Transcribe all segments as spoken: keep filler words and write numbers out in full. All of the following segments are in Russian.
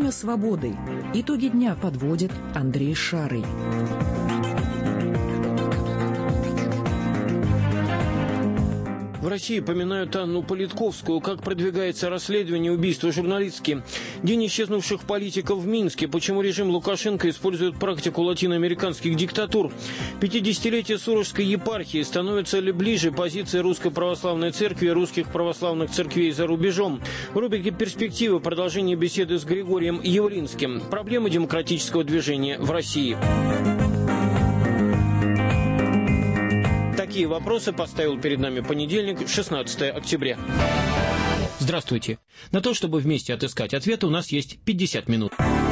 Время свободы. Итоги дня подводит Андрей Шарый. В России поминают Анну Политковскую. Как продвигается расследование убийства журналистки? День исчезнувших политиков в Минске. Почему режим Лукашенко использует практику латиноамериканских диктатур? пятидесятилетие Сурожской епархии. Становится ли ближе позиция Русской Православной Церкви и русских православных церквей за рубежом? В рубрике «Перспективы» продолжение беседы с Григорием Явлинским. Проблемы демократического движения в России. Такие вопросы поставил перед нами понедельник, шестнадцатое октября. Здравствуйте. На то, чтобы вместе отыскать ответы, у нас есть пятьдесят минут.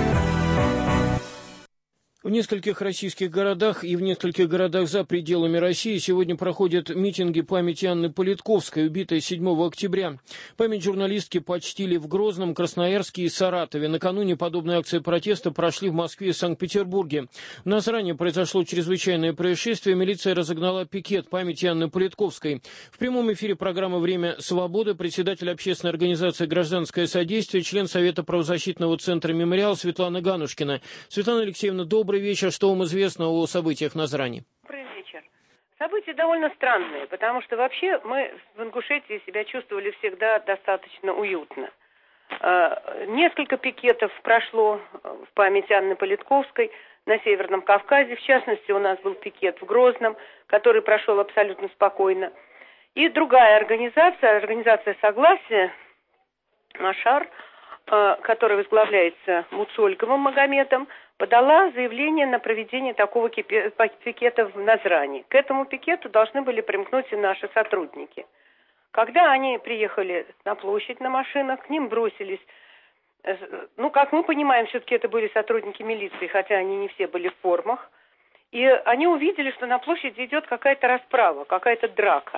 В нескольких российских городах и в нескольких городах за пределами России сегодня проходят митинги памяти Анны Политковской, убитой седьмого октября. Память журналистки почтили в Грозном, Красноярске и Саратове. Накануне подобные акции протеста прошли в Москве и Санкт-Петербурге. В Назране произошло чрезвычайное происшествие. Милиция разогнала пикет памяти Анны Политковской. В прямом эфире программы «Время свободы» председатель общественной организации «Гражданское содействие», член Совета правозащитного центра «Мемориал» Светлана Ганушкина. Светлана Алексеевна, добрый вечер. Что вам известно о событиях в Назране? Добрый вечер. События довольно странные, потому что вообще мы в Ингушетии себя чувствовали всегда достаточно уютно. Несколько пикетов прошло в память Анны Политковской на Северном Кавказе. В частности, у нас был пикет в Грозном, который прошел абсолютно спокойно. И другая организация, организация «Согласие», Машар, которая возглавляется Муцольговым Магометом, подала заявление на проведение такого пикета в Назране. К этому пикету должны были примкнуть и наши сотрудники. Когда они приехали на площадь на машинах, к ним бросились, ну, как мы понимаем, все-таки это были сотрудники милиции, хотя они не все были в формах, и они увидели, что на площади идет какая-то расправа, какая-то драка.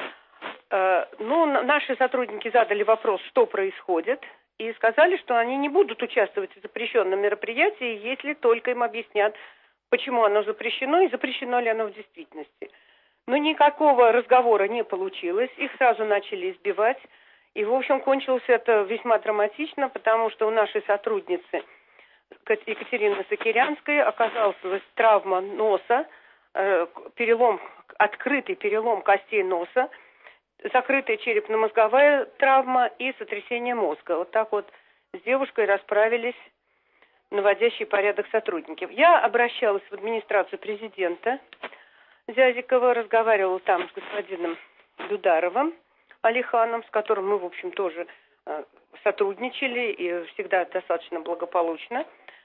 Ну, наши сотрудники задали вопрос, что происходит, и сказали, что они не будут участвовать в запрещенном мероприятии, если только им объяснят, почему оно запрещено и запрещено ли оно в действительности. Но никакого разговора не получилось, их сразу начали избивать. И, в общем, кончилось это весьма драматично, потому что у нашей сотрудницы Екатерины Сакирянской оказалась травма носа, перелом, открытый перелом костей носа, закрытая черепно-мозговая травма и сотрясение мозга. Вот так вот с девушкой расправились наводящий порядок сотрудники. Я обращалась в администрацию президента Зязикова, разговаривала там с господином Дударовым Алиханом, с которым мы, в общем, тоже э, сотрудничали и всегда достаточно благополучно.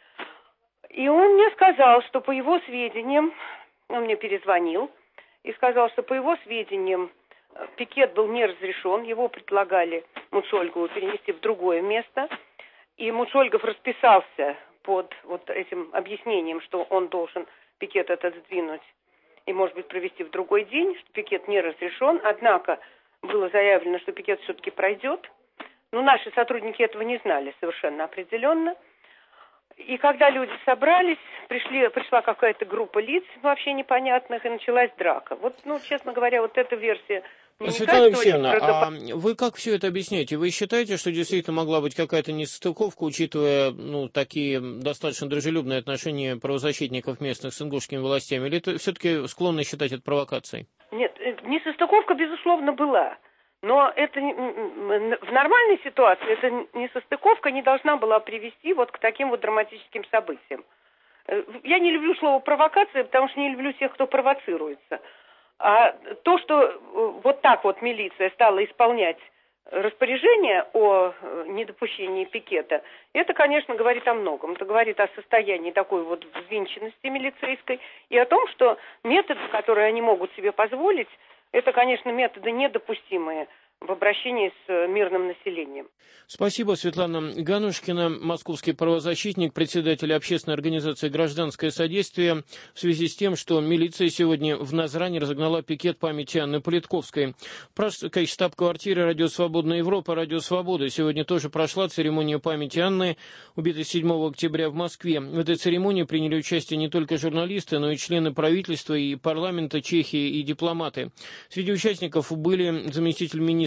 И он мне сказал, что по его сведениям, он мне перезвонил и сказал, что по его сведениям пикет был не разрешен, его предлагали Муцольгову перенести в другое место, и Муцольгов расписался под вот этим объяснением, что он должен пикет этот сдвинуть и, может быть, провести в другой день, что пикет не разрешен, однако было заявлено, что пикет все-таки пройдет, но наши сотрудники этого не знали совершенно определенно. И когда люди собрались, пришли, пришла какая-то группа лиц вообще непонятных, и началась драка. Вот, ну, честно говоря, вот эта версия... Светлана Алексеевна, а вы как все это объясняете? Вы считаете, что действительно могла быть какая-то несостыковка, учитывая, ну, такие достаточно дружелюбные отношения правозащитников местных с ингушскими властями? Или это все-таки склонны считать это провокацией? Нет, несостыковка, безусловно, была. Но это в нормальной ситуации эта несостыковка не должна была привести вот к таким вот драматическим событиям. Я не люблю слово «провокация», потому что не люблю тех, кто провоцируется. А то, что вот так вот милиция стала исполнять распоряжение о недопущении пикета, это, конечно, говорит о многом. Это говорит о состоянии такой вот взвинченности милицейской и о том, что методы, которые они могут себе позволить, это, конечно, методы недопустимые в обращении с мирным населением. Спасибо, Светлана Ганушкина, московский правозащитник, председатель общественной организации «Гражданское содействие», в связи с тем, что милиция сегодня в Назране разогнала пикет памяти Анны Политковской. В Пражской штаб-квартире «Радио Свободная Европа», «Радио Свобода» сегодня тоже прошла церемония памяти Анны, убитой седьмого октября в Москве. В этой церемонии приняли участие не только журналисты, но и члены правительства и парламента Чехии и дипломаты. Среди участников были заместитель министра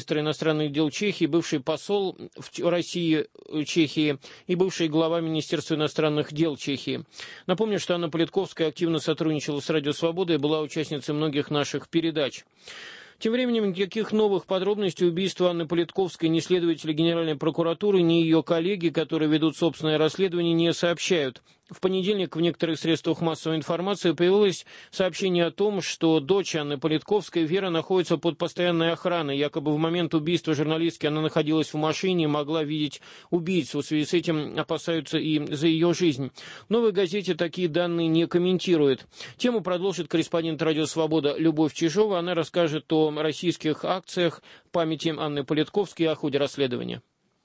министр иностранных дел Чехии, бывший посол в России, Чехии и бывший глава Министерства иностранных дел Чехии. Напомню, что Анна Политковская активно сотрудничала с «Радио Свобода» и была участницей многих наших передач. Тем временем никаких новых подробностей убийства Анны Политковской ни следователи Генеральной прокуратуры, ни ее коллеги, которые ведут собственное расследование, не сообщают. В понедельник в некоторых средствах массовой информации появилось сообщение о том, что дочь Анны Политковской, Вера, находится под постоянной охраной. Якобы в момент убийства журналистки она находилась в машине и могла видеть убийцу. В связи с этим опасаются и за ее жизнь. В «Новой газете» такие данные не комментирует. Тему продолжит корреспондент «Радио Свобода» Любовь Чижова. Она расскажет о российских акциях памяти Анны Политковской и о ходе расследования.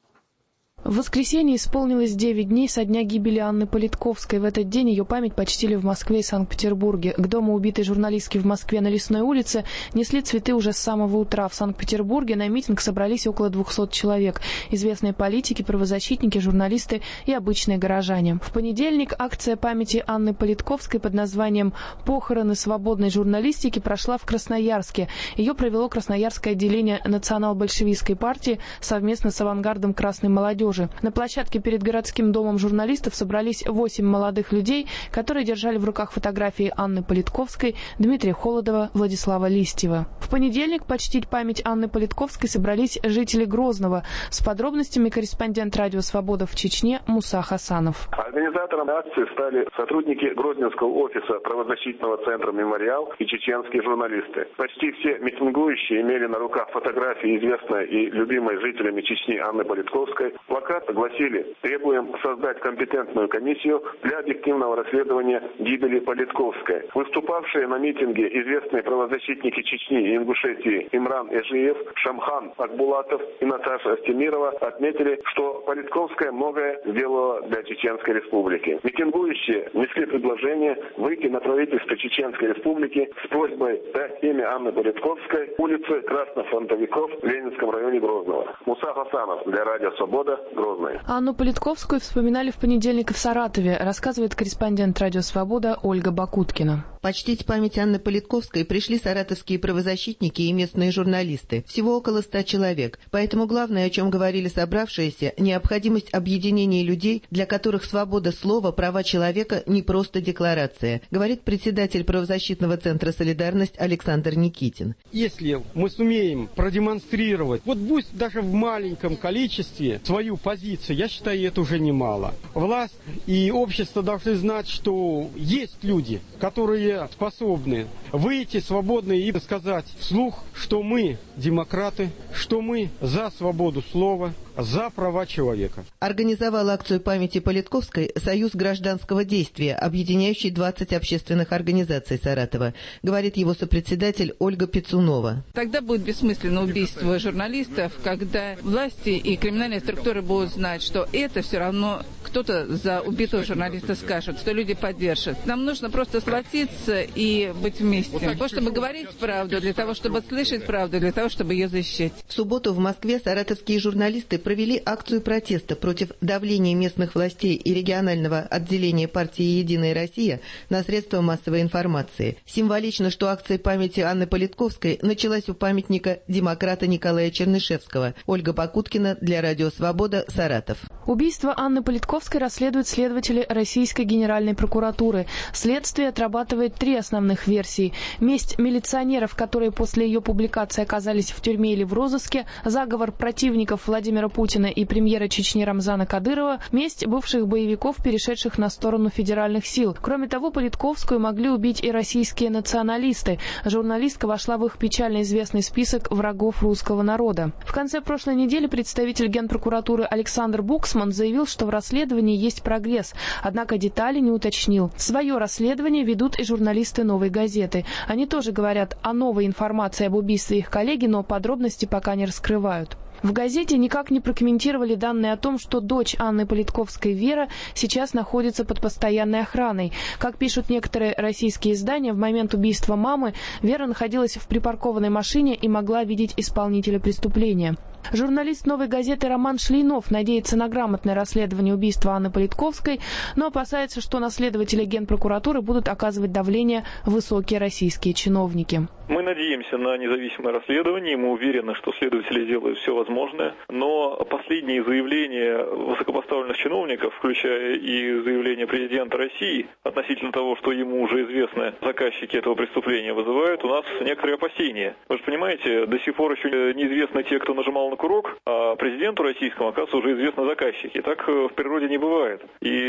В воскресенье исполнилось девять дней со дня гибели Анны Политковской. В этот день ее память почтили в Москве и Санкт-Петербурге. К дому убитой журналистки в Москве на Лесной улице несли цветы уже с самого утра. В Санкт-Петербурге на митинг собрались около двухсот человек. Известные политики, правозащитники, журналисты и обычные горожане. В понедельник акция памяти Анны Политковской под названием «Похороны свободной журналистики» прошла в Красноярске. Ее провело Красноярское отделение национал-большевистской партии совместно с авангардом красной молодежи. На площадке перед городским домом журналистов собрались восемь молодых людей, которые держали в руках фотографии Анны Политковской, Дмитрия Холодова, Владислава Листьева. В понедельник почтить память Анны Политковской собрались жители Грозного. С подробностями корреспондент «Радио Свобода» в Чечне Муса Хасанов. Организатором акции стали сотрудники Грозненского офиса правозащитного центра «Мемориал» и чеченские журналисты. Почти все митингующие имели на руках фотографии известной и любимой жителями Чечни Анны Политковской. Плакаты гласили: «Требуем создать компетентную комиссию для объективного расследования гибели Политковской». Выступавшие на митинге известные правозащитники Чечни и Ингушетии Имран Эжиев, Шамхан Акбулатов и Наташа Астемирова отметили, что Политковская многое сделала для Чеченской Республики. Митингующие несли предложение выйти на правительство Чеченской Республики с просьбой дать имя Анны Политковской улице Красных Фронтовиков в Ленинском районе Грозного. Муса Хасанов для «Радио Свобода», Грозный. Анну Политковскую вспоминали в понедельник в Саратове, рассказывает корреспондент «Радио Свобода» Ольга Бакуткина. Почтить память Анны Политковской пришли саратовские правозащитники и местные журналисты. Всего около ста человек. Поэтому главное, о чем говорили собравшиеся, необходимость объединения людей, для которых свобода слова, права человека не просто декларация, говорит председатель правозащитного центра «Солидарность» Александр Никитин. Если мы сумеем продемонстрировать, вот пусть даже в маленьком количестве, свою позицию, я считаю, это уже немало. Власть и общество должны знать, что есть люди, которые способны выйти свободно и сказать вслух, что мы демократы, что мы за свободу слова, за права человека. Организовал акцию памяти Политковской Союз гражданского действия, объединяющий двадцать общественных организаций Саратова, говорит его сопредседатель Ольга Пицунова. Тогда будет бессмысленно убийство журналистов, когда власти и криминальные структуры будут знать, что это все равно кто-то за убитого журналиста скажет, что люди поддержат. Нам нужно просто сплотиться и быть вместе. Для того, чтобы говорить правду, для того, чтобы слышать правду, для того, чтобы ее защищать. В субботу в Москве саратовские журналисты провели акцию протеста против давления местных властей и регионального отделения партии «Единая Россия» на средства массовой информации. Символично, что акция памяти Анны Политковской началась у памятника демократа Николая Чернышевского. Ольга Бакуткина для «Радио Свобода», Саратов. Убийство Анны Политковской расследуют следователи Российской Генеральной прокуратуры. Следствие отрабатывает три основных версии. Месть милиционеров, которые после ее публикации оказались в тюрьме или в розыске, заговор противников Владимира Путина и премьера Чечни Рамзана Кадырова, месть бывших боевиков, перешедших на сторону федеральных сил. Кроме того, Политковскую могли убить и российские националисты. Журналистка вошла в их печально известный список врагов русского народа. В конце прошлой недели представитель Генпрокуратуры Александр Буксман заявил, что в расследовании есть прогресс, однако детали не уточнил. Свое расследование ведут и журналисты «Новой газеты». Они тоже говорят о новой информации об убийстве их коллеги, но подробности пока не раскрывают. В газете никак не прокомментировали данные о том, что дочь Анны Политковской, Вера, сейчас находится под постоянной охраной. Как пишут некоторые российские издания, в момент убийства мамы Вера находилась в припаркованной машине и могла видеть исполнителя преступления. Журналист «Новой газеты» Роман Шлейнов надеется на грамотное расследование убийства Анны Политковской, но опасается, что на следователей Генпрокуратуры будут оказывать давление высокие российские чиновники. Мы надеемся на независимое расследование, мы уверены, что следователи сделают все возможное, но последние заявления высокопоставленных чиновников, включая и заявление президента России относительно того, что ему уже известны заказчики этого преступления, вызывают у нас некоторые опасения. Вы же понимаете, до сих пор еще неизвестны те, кто нажимал на курок, а президенту российскому, оказывается, уже известны заказчики. Так в природе не бывает.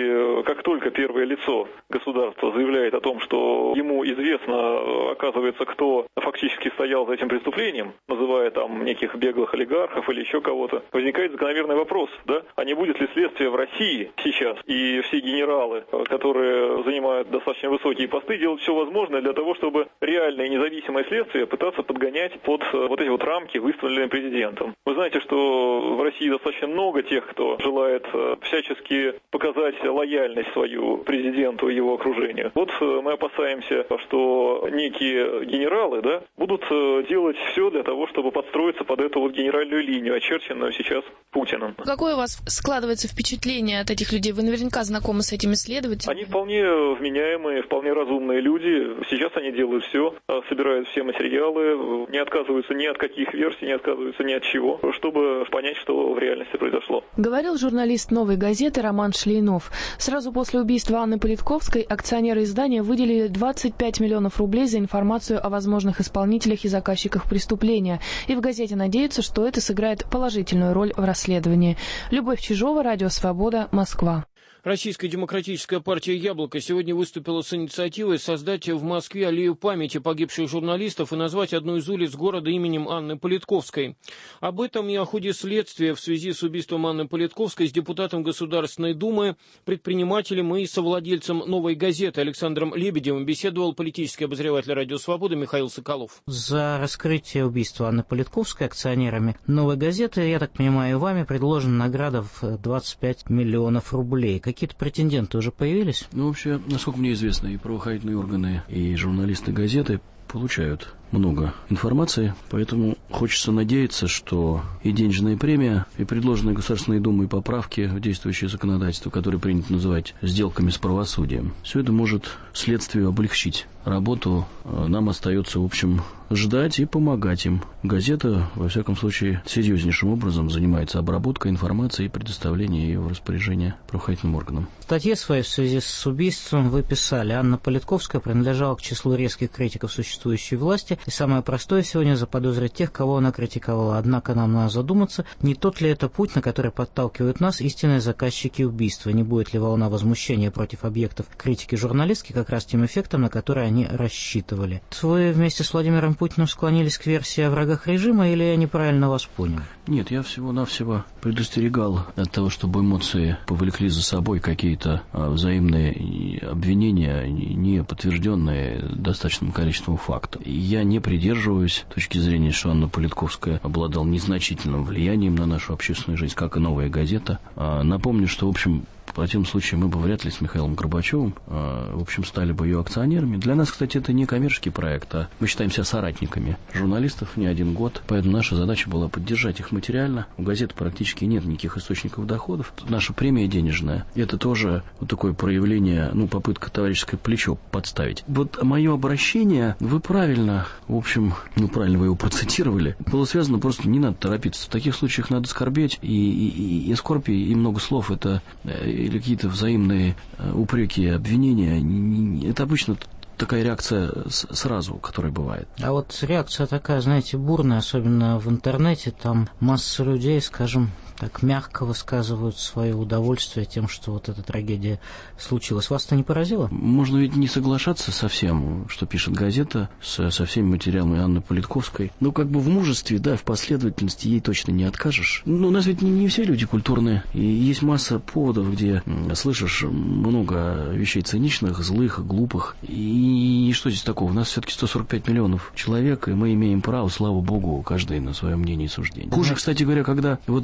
И как только первое лицо государства заявляет о том, что ему известно, оказывается, кто фактически стоял за этим преступлением, называя там неких беглых олигархов или еще кого-то, возникает закономерный вопрос, да, а не будет ли следствие в России сейчас, и все генералы, которые занимают достаточно высокие посты, делать все возможное для того, чтобы реальное независимое следствие пытаться подгонять под вот эти вот рамки, выставленные президентом. Вы знаете, что в России достаточно много тех, кто желает всячески показать лояльность свою президенту и его окружению. Вот мы опасаемся, что некие генералы, да, будут делать все для того, чтобы подстроиться под эту вот генеральную линию, очерченную сейчас Путиным. Какое у вас складывается впечатление от этих людей? Вы наверняка знакомы с этими следователями. Они вполне вменяемые, вполне разумные люди. Сейчас они делают все, собирают все материалы, не отказываются ни от каких версий, не отказываются ни от чего, чтобы понять, что в реальности произошло. Говорил журналист «Новой газеты» Роман Шлейнов. Сразу после убийства Анны Политковской акционеры издания выделили двадцать пять миллионов рублей за информацию о возможных исполнителях и заказчиках преступления. И в газете надеются, что это сыграет положительную роль в расследовании. Любовь Чижова, Радио Свобода, Москва. Российская демократическая партия «Яблоко» сегодня выступила с инициативой создать в Москве аллею памяти погибших журналистов и назвать одну из улиц города именем Анны Политковской. Об этом и о ходе следствия в связи с убийством Анны Политковской с депутатом Государственной Думы, предпринимателем и совладельцем «Новой газеты» Александром Лебедевым беседовал политический обозреватель «Радио Свобода» Михаил Соколов. За раскрытие убийства Анны Политковской акционерами «Новой газеты», я так понимаю, вами предложена награда в двадцать пять миллионов рублей. Какие-то претенденты уже появились? Ну, вообще, насколько мне известно, и правоохранительные органы, и журналисты газеты получают много информации, поэтому хочется надеяться, что и денежная премия, и предложенные Государственной Думой поправки в действующее законодательство, которое принято называть сделками с правосудием, все это может следствию облегчить работу. Нам остается, в общем, ждать и помогать им. Газета, во всяком случае, серьезнейшим образом занимается обработкой информации и предоставлением ее в распоряжение правоохранительным органам. В статье своей в связи с убийством вы писали: Анна Политковская принадлежала к числу резких критиков существующей власти, и самое простое сегодня заподозрить тех, кого она критиковала. Однако нам надо задуматься, не тот ли это путь, на который подталкивают нас истинные заказчики убийства, не будет ли волна возмущения против объектов критики журналистки как раз тем эффектом, на который они рассчитывали. Вы вместе с Владимиром Путиным склонились к версии о врагах режима, или я неправильно вас понял? Нет, я всего-навсего предостерегал от того, чтобы эмоции повлекли за собой какие-то взаимные обвинения, не подтвержденные достаточным количеством фактов. Я не придерживаюсь точки зрения, что Анна Политковская обладала незначительным влиянием на нашу общественную жизнь, как и «Новая газета». Напомню, что, в общем, в противном случае мы бы вряд ли с Михаилом Горбачевым, в общем, стали бы ее акционерами. Для нас, кстати, это не коммерческий проект, а мы считаем себя соратниками журналистов не один год. Поэтому наша задача была поддержать их материально. У газеты практически нет никаких источников доходов. Наша премия денежная. Это тоже вот такое проявление, ну, попытка товарищеское плечо подставить. Вот мое обращение, вы правильно, в общем, ну, правильно вы его процитировали, было связано просто, не надо торопиться. В таких случаях надо скорбеть, и, и, и, и скорбь, и много слов, это... или какие-то взаимные упреки, обвинения, это обычно такая реакция сразу, которая бывает. А вот реакция такая, знаете, бурная, особенно в интернете, там масса людей, скажем, так мягко высказывают свое удовольствие тем, что вот эта трагедия случилась. Вас это не поразило? Можно ведь не соглашаться со всем, что пишет газета, со, со всеми материалами Анны Политковской. Ну, как бы в мужестве, да, в последовательности ей точно не откажешь. Но у нас ведь не, не все люди культурные. И есть масса поводов, где слышишь много вещей циничных, злых, глупых. И, и что здесь такого? У нас все-таки сто сорок пять миллионов человек, и мы имеем право, слава богу, каждый на свое мнение и суждение. Хуже, кстати говоря, когда вот нет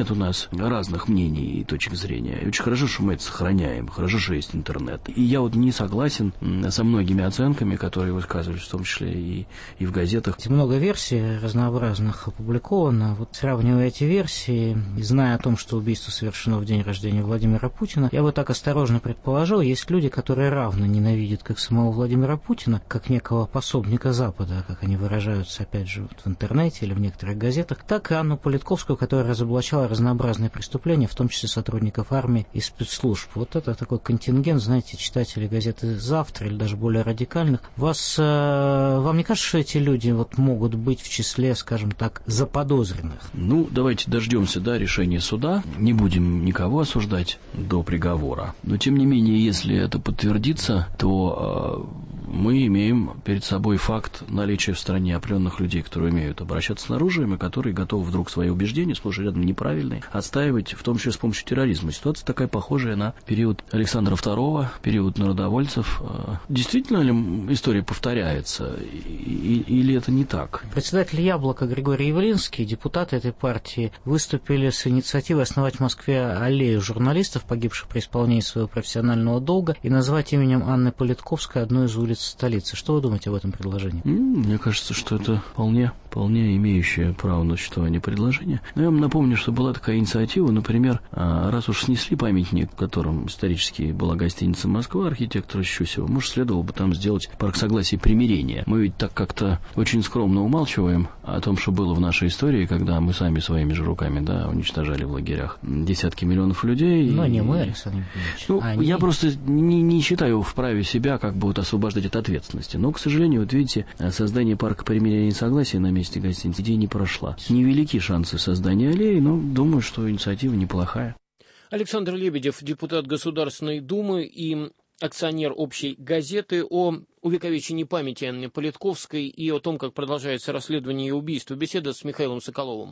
бывает у нас разных мнений и точек зрения. И очень хорошо, что мы это сохраняем, хорошо, что есть интернет. И я вот не согласен со многими оценками, которые высказывались, в том числе и, и в газетах. Много версий разнообразных опубликовано. Вот сравнивая эти версии, и зная о том, что убийство совершено в день рождения Владимира Путина, я бы так осторожно предположил, есть люди, которые равно ненавидят как самого Владимира Путина, как некого пособника Запада, как они выражаются, опять же, вот в интернете или в некоторых газетах, так и Анну Политковскую, которая разоблачала разнообразные преступления, в том числе сотрудников армии и спецслужб. Вот это такой контингент, знаете, читателей газеты «Завтра» или даже более радикальных. Вас, э, вам не кажется, что эти люди вот могут быть в числе, скажем так, заподозренных? Ну, давайте дождемся, да, решения суда. Не будем никого осуждать до приговора. Но, тем не менее, если это подтвердится, то э, мы имеем перед собой факт наличия в стране определенных людей, которые умеют обращаться с оружием и которые готовы вдруг свои убеждения, сплошь и рядом неправильные, отстаивать, в том числе с помощью терроризма. Ситуация такая похожая на период Александра второго, период народовольцев. Действительно ли история повторяется, или это не так? Председатель «Яблока» Григорий Явлинский, депутаты этой партии, выступили с инициативой основать в Москве аллею журналистов, погибших при исполнении своего профессионального долга, и назвать именем Анны Политковской одну из улиц столицы. Что вы думаете об этом предложении? Мне кажется, что это вполне, вполне имеющее право на существование предложение. Но я вам напомню, что была такая инициатива, например, раз уж снесли памятник, в котором исторически была гостиница «Москва» архитектора Щусева, может, следовало бы там сделать парк согласия и примирения. Мы ведь так как-то очень скромно умалчиваем о том, что было в нашей истории, когда мы сами своими же руками, да, уничтожали в лагерях десятки миллионов людей. Но и... не мы, Александр Николаевич. Ну, Они... я просто не, не считаю вправе себя как бы вот освобождать от ответственности. Но, к сожалению, вот видите, создание парка примирения и согласия на месте гостиницы идея не прошла. Невелики шансы создания аллеи, но думаю, что инициатива неплохая. Александр Лебедев, депутат Государственной Думы и акционер общей газеты, о увековечении памяти Анны Политковской и о том, как продолжается расследование ее убийства. Беседа с Михаилом Соколовым.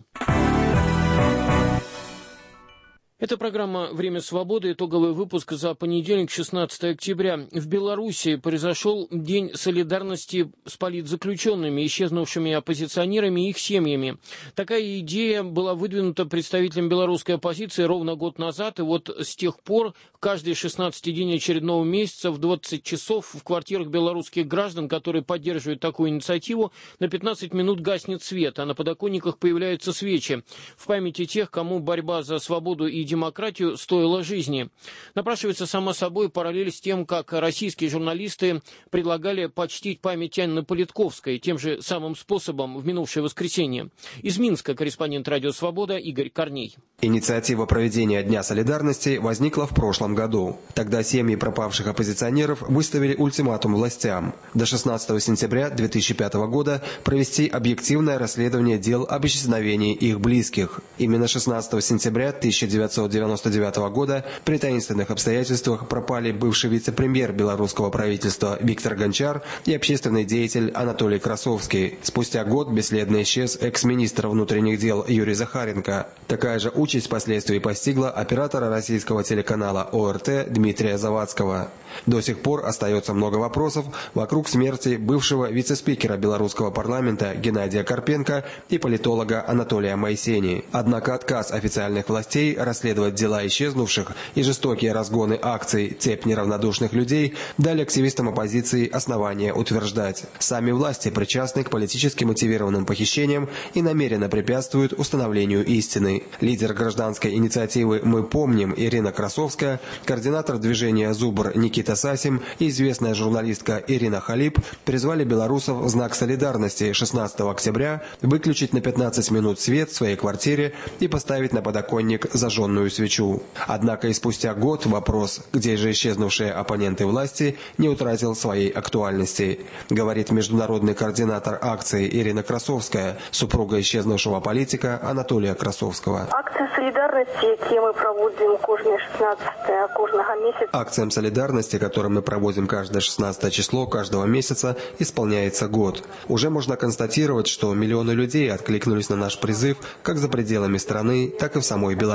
Это программа «Время свободы», итоговый выпуск за понедельник, шестнадцатое октября. В Беларуси произошел День солидарности с политзаключенными, исчезнувшими оппозиционерами и их семьями. Такая идея была выдвинута представителем белорусской оппозиции ровно год назад, и вот с тех пор каждый шестнадцатый день очередного месяца в двадцать часов в квартирах белорусских граждан, которые поддерживают такую инициативу, на пятнадцать минут гаснет свет, а на подоконниках появляются свечи в памяти тех, кому борьба за свободу и демократию стоила жизни. Напрашивается само собой параллель с тем, как российские журналисты предлагали почтить память Анны Политковской тем же самым способом в минувшее воскресенье. Из Минска корреспондент «Радио Свобода» Игорь Корней. Инициатива проведения Дня солидарности возникла в прошлом году. Тогда семьи пропавших оппозиционеров выставили ультиматум властям до шестнадцатого сентября две тысячи пятого года провести объективное расследование дел об исчезновении их близких. Именно шестнадцатого сентября тысяча девятьсот девяносто девятого года при таинственных обстоятельствах пропали бывший вице-премьер белорусского правительства Виктор Гончар и общественный деятель Анатолий Красовский. Спустя год бесследно исчез экс-министр внутренних дел Юрий Захаренко. Такая же участь впоследствии постигла оператора российского телеканала О Р Т Дмитрия Завадского. До сих пор остается много вопросов вокруг смерти бывшего вице-спикера белорусского парламента Геннадия Карпенко и политолога Анатолия Майсени. Однако отказ официальных властей расследовать дела исчезнувших и жестокие разгоны акций «Цепь неравнодушных людей» дали активистам оппозиции основания утверждать: сами власти причастны к политически мотивированным похищениям и намеренно препятствуют установлению истины. Лидер гражданской инициативы «Мы помним» Ирина Красовская, координатор движения «Зубр» Никита Сасим и известная журналистка Ирина Халип призвали белорусов в знак солидарности шестнадцатого октября выключить на пятнадцать минут свет в своей квартире и поставить на подоконник зажженную свечу. Однако и спустя год вопрос, где же исчезнувшие оппоненты власти, не утратил своей актуальности, говорит международный координатор акции Ирина Красовская, супруга исчезнувшего политика Анатолия Красовского. Акция солидарности, які мы проводим каждое шестнадцатое каждого месяца. Акциям солидарности, которые мы проводим каждое шестнадцатое число каждого месяца, исполняется год. Уже можно констатировать, что миллионы людей откликнулись на наш призыв как за пределами страны, так и в самой Белоруссии.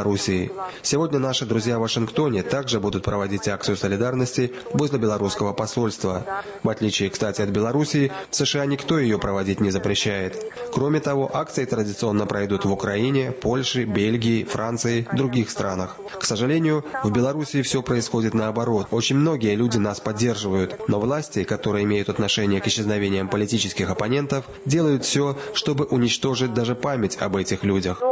Москвы. Сегодня наши друзья в Вашингтоне также будут проводить акцию солидарности возле белорусского посольства. В отличие, кстати, от Белоруссии, в США никто ее проводить не запрещает. Кроме того, акции традиционно пройдут в Украине, Польше, Бельгии, Франции, других странах. К сожалению, в Белоруссии все происходит наоборот. Очень многие люди нас поддерживают, но власти, которые имеют отношение к исчезновениям политических оппонентов, делают все, чтобы уничтожить даже память об этих людях.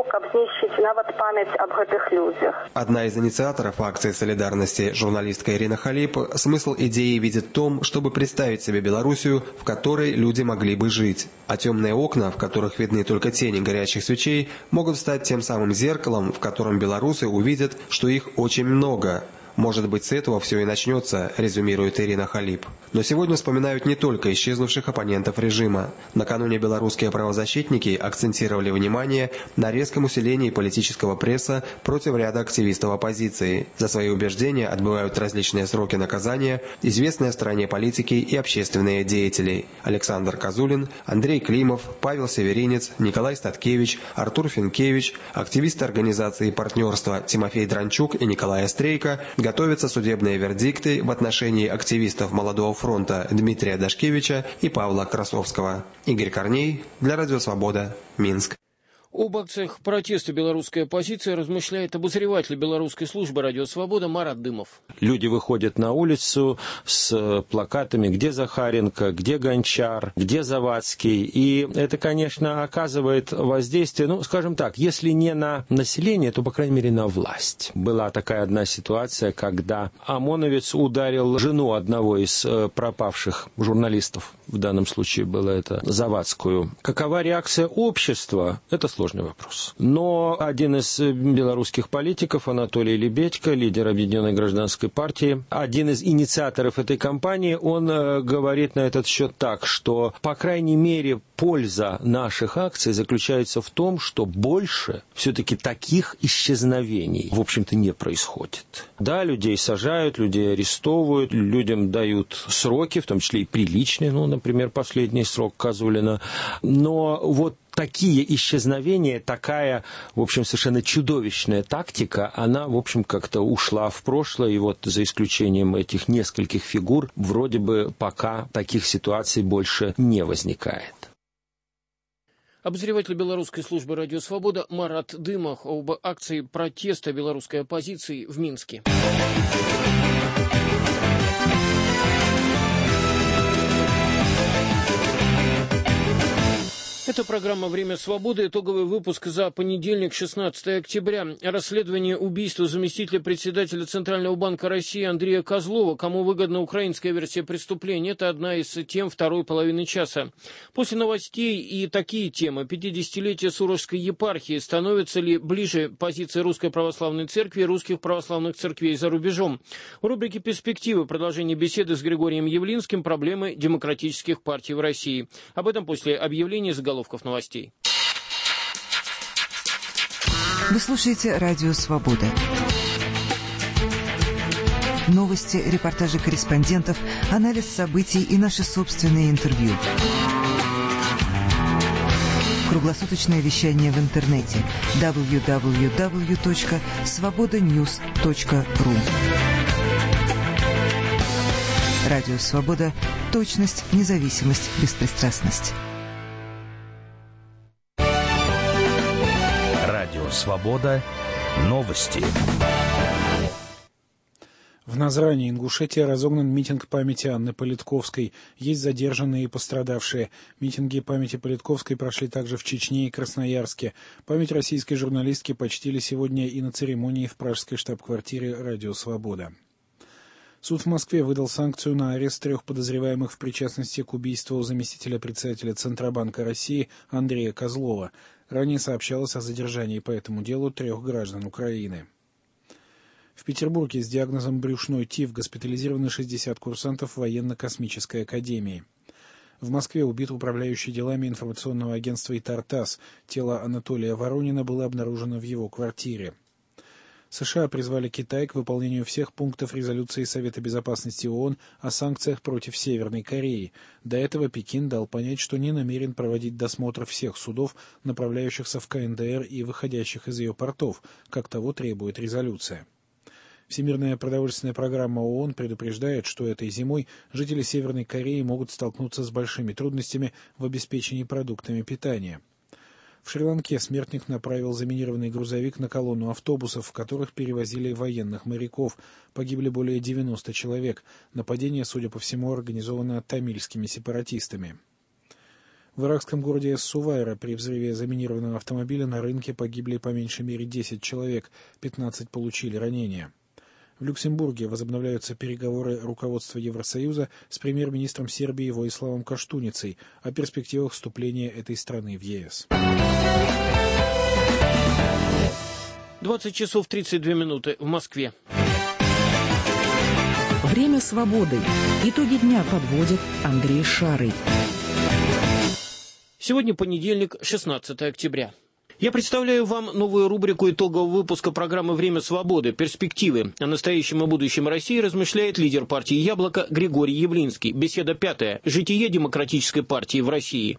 Одна из инициаторов акции солидарности, журналистка Ирина Халип, смысл идеи видит в том, чтобы представить себе Белоруссию, в которой люди могли бы жить. А темные окна, в которых видны только тени горящих свечей, могут стать тем самым зеркалом, в котором белорусы увидят, что их очень много. Может быть, с этого все и начнется, резюмирует Ирина Халип. Но сегодня вспоминают не только исчезнувших оппонентов режима. Накануне белорусские правозащитники акцентировали внимание на резком усилении политического пресса против ряда активистов оппозиции. За свои убеждения отбывают различные сроки наказания известные в стране политики и общественные деятели. Александр Козулин, Андрей Климов, Павел Северинец, Николай Статкевич, Артур Финкевич, активисты организации «Партнерство» Тимофей Дранчук и Николай Острейко. Готовятся судебные вердикты в отношении активистов Молодого фронта Дмитрия Дашкевича и Павла Красовского. Игорь Корней для Радио Свобода, Минск. Об акциях протеста белорусской оппозиции размышляет обозреватель белорусской службы «Радио Свобода» Марат Дымов. Люди выходят на улицу с плакатами «Где Захаренко?», «Где Гончар?», «Где Завадский?». И это, конечно, оказывает воздействие, ну, скажем так, если не на население, то, по крайней мере, на власть. Была такая одна ситуация, когда ОМОНовец ударил жену одного из пропавших журналистов. В данном случае было это Завадскую. Какова реакция общества? Это сложный вопрос. Но один из белорусских политиков, Анатолий Лебедько, лидер Объединенной гражданской партии, один из инициаторов этой кампании, он говорит на этот счет так, что, по крайней мере, польза наших акций заключается в том, что больше все-таки таких исчезновений, в общем-то, не происходит. Да, людей сажают, людей арестовывают, людям дают сроки, в том числе и приличные, ну, например, последний срок Козулина. Но вот такие исчезновения, такая, в общем, совершенно чудовищная тактика, она, в общем, как-то ушла в прошлое, и вот за исключением этих нескольких фигур, вроде бы пока таких ситуаций больше не возникает. Обозреватель белорусской службы «Радио Свобода» Марат Дымов об акции протеста белорусской оппозиции в Минске. Это программа «Время свободы». Итоговый выпуск за понедельник, шестнадцатое октября. Расследование убийства заместителя председателя Центрального банка России Андрея Козлова. Кому выгодна украинская версия преступления? Это одна из тем второй половины часа. После новостей и такие темы. пятидесятилетие Сурожской епархии. Становится ли ближе позиция Русской Православной Церкви и русских православных церквей за рубежом? В рубрике «Перспективы» продолжение беседы с Григорием Явлинским. Проблемы демократических партий в России. Об этом после объявления заголовков новостей. Вы слушаете «Радио Свобода». Новости, репортажи корреспондентов, анализ событий и наши собственные интервью. Круглосуточное вещание в интернете дабл ю дабл ю дабл ю точка свобода ньюс точка ру. Радио Свобода. Точность, независимость, беспристрастность. Свобода. Новости. В Назрани, Ингушетия, разогнан митинг памяти Анны Политковской. Есть задержанные и пострадавшие. Митинги памяти Политковской прошли также в Чечне и Красноярске. Память российской журналистки почтили сегодня и на церемонии в пражской штаб-квартире «Радио Свобода». Суд в Москве выдал санкцию на арест трех подозреваемых в причастности к убийству заместителя председателя Центробанка России Андрея Козлова. Ранее сообщалось о задержании по этому делу трех граждан Украины. В Петербурге с диагнозом брюшной тиф госпитализированы шестьдесят курсантов военно-космической академии. В Москве убит управляющий делами информационного агентства «Итар-ТАСС». Тело Анатолия Воронина было обнаружено в его квартире. США призвали Китай к выполнению всех пунктов резолюции Совета Безопасности ООН о санкциях против Северной Кореи. До этого Пекин дал понять, что не намерен проводить досмотр всех судов, направляющихся в КНДР и выходящих из ее портов, как того требует резолюция. Всемирная продовольственная программа ООН предупреждает, что этой зимой жители Северной Кореи могут столкнуться с большими трудностями в обеспечении продуктами питания. В Шри-Ланке смертник направил заминированный грузовик на колонну автобусов, в которых перевозили военных моряков. Погибли более девяноста человек. Нападение, судя по всему, организовано тамильскими сепаратистами. В иракском городе Эс-Сувайра при взрыве заминированного автомобиля на рынке погибли по меньшей мере десять человек, пятнадцать получили ранения. В Люксембурге возобновляются переговоры руководства Евросоюза с премьер-министром Сербии Воиславом Каштуницей о перспективах вступления этой страны в ЕС. двадцать часов тридцать две минуты в Москве. Время свободы. Итоги дня подводит Андрей Шарый. Сегодня понедельник, шестнадцатое октября. Я представляю вам новую рубрику итогового выпуска программы «Время свободы. Перспективы». О настоящем и будущем России размышляет лидер партии «Яблоко» Григорий Явлинский. Беседа пятая. Житие демократической партии в России.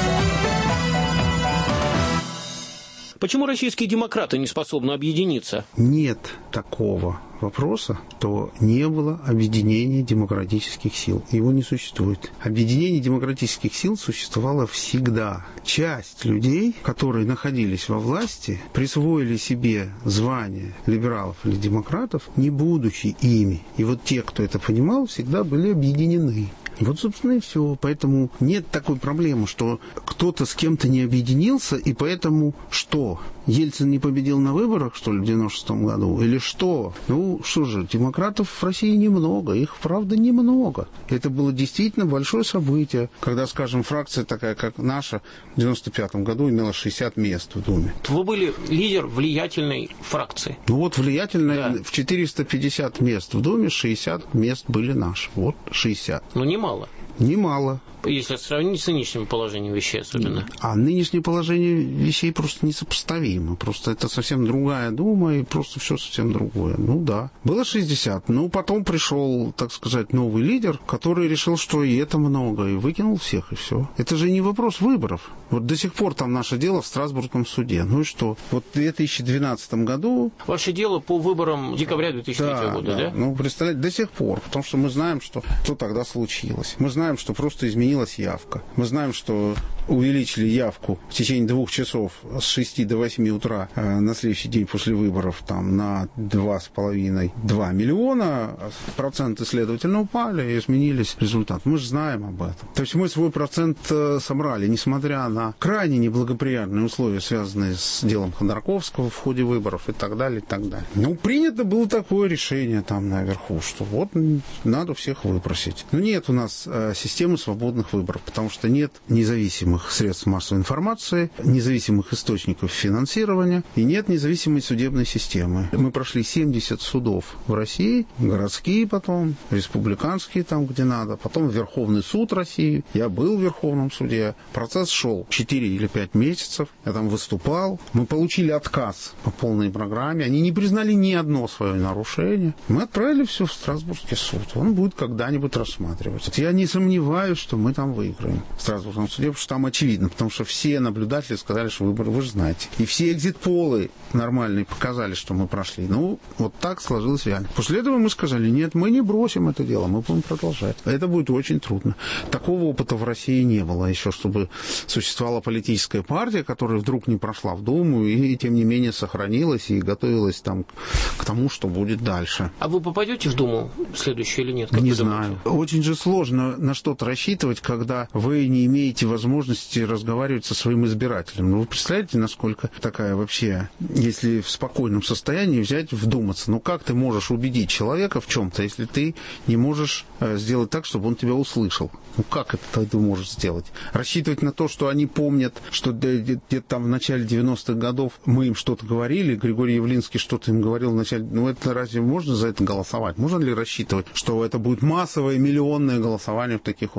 Почему российские демократы не способны объединиться? Нет такого вопроса, то не было объединения демократических сил. Его не существует. Объединение демократических сил существовало всегда. Часть людей, которые находились во власти, присвоили себе звание либералов или демократов, не будучи ими. И вот те, кто это понимал, всегда были объединены. Вот, собственно, и все. Поэтому нет такой проблемы, что кто-то с кем-то не объединился, и поэтому что? Ельцин не победил на выборах, что ли, в девяносто шестом году? Или что? Ну, что же, демократов в России немного, их, правда, немного. Это было действительно большое событие, когда, скажем, фракция такая, как наша, в девяносто пятом году имела шестьдесят мест в Думе. Вы были лидер влиятельной фракции. Ну вот влиятельная, да. В четыреста пятьдесят мест в Думе, шестьдесят мест были наши. Вот шестьдесят. Ну, немало. Немало. Если сравнить с нынешним положением вещей особенно. А нынешнее положение вещей просто несопоставимо. Просто это совсем другая Дума, и просто все совсем другое. Ну да. Было шестьдесят. Ну, потом пришел, так сказать, новый лидер, который решил, что и это много, и выкинул всех, и все. Это же не вопрос выборов. Вот до сих пор там наше дело в Страсбургском суде. Ну и что? Вот в две тысячи двенадцатом году... Ваше дело по выборам декабря две тысячи третьего да, года, да? да? Ну, представляете, до сих пор. Потому что мы знаем, что, что тогда случилось. Мы знаем, что просто изменилось явка. Мы знаем, что увеличили явку в течение двух часов с шести до восьми утра э, на следующий день после выборов там, на два с половиной - два миллиона. Проценты, следовательно, упали и изменились результаты. Мы же знаем об этом. То есть мы свой процент э, собрали, несмотря на крайне неблагоприятные условия, связанные с делом Ходорковского в ходе выборов и так далее, и так далее. Ну, принято было такое решение там наверху, что вот надо всех выпросить. Но нет у нас э, системы свободных выборов, потому что нет независимых средств массовой информации, независимых источников финансирования и нет независимой судебной системы. Мы прошли семьдесят судов в России, городские потом, республиканские там, где надо, потом Верховный суд России. Я был в Верховном суде. Процесс шел четыре или пять месяцев. Я там выступал. Мы получили отказ по полной программе. Они не признали ни одно свое нарушение. Мы отправили все в Страсбургский суд. Он будет когда-нибудь рассматриваться. Я не сомневаюсь, что мы там выиграем в Страсбургском суде, потому что там очевидно, потому что все наблюдатели сказали, что выборы, вы же знаете. И все экзит-полы нормальные показали, что мы прошли. Ну, вот так сложилось реально. После этого мы сказали, нет, мы не бросим это дело, мы будем продолжать. Это будет очень трудно. Такого опыта в России не было еще, чтобы существовала политическая партия, которая вдруг не прошла в Думу и, тем не менее, сохранилась и готовилась там к тому, что будет дальше. А вы попадете в Думу следующую или нет? Как не вы знаю. думаете? Очень же сложно на что-то рассчитывать, когда вы не имеете возможности разговаривать со своим избирателем. Ну, вы представляете, насколько такая вообще, если в спокойном состоянии взять, вдуматься. Ну, как ты можешь убедить человека в чем-то, если ты не можешь э, сделать так, чтобы он тебя услышал? Ну, как это ты можешь сделать? Рассчитывать на то, что они помнят, что где-то там в начале девяностых годов мы им что-то говорили, Григорий Явлинский что-то им говорил в начале. Ну, это разве можно за это голосовать? Можно ли рассчитывать, что это будет массовое миллионное голосование в таких условиях? Это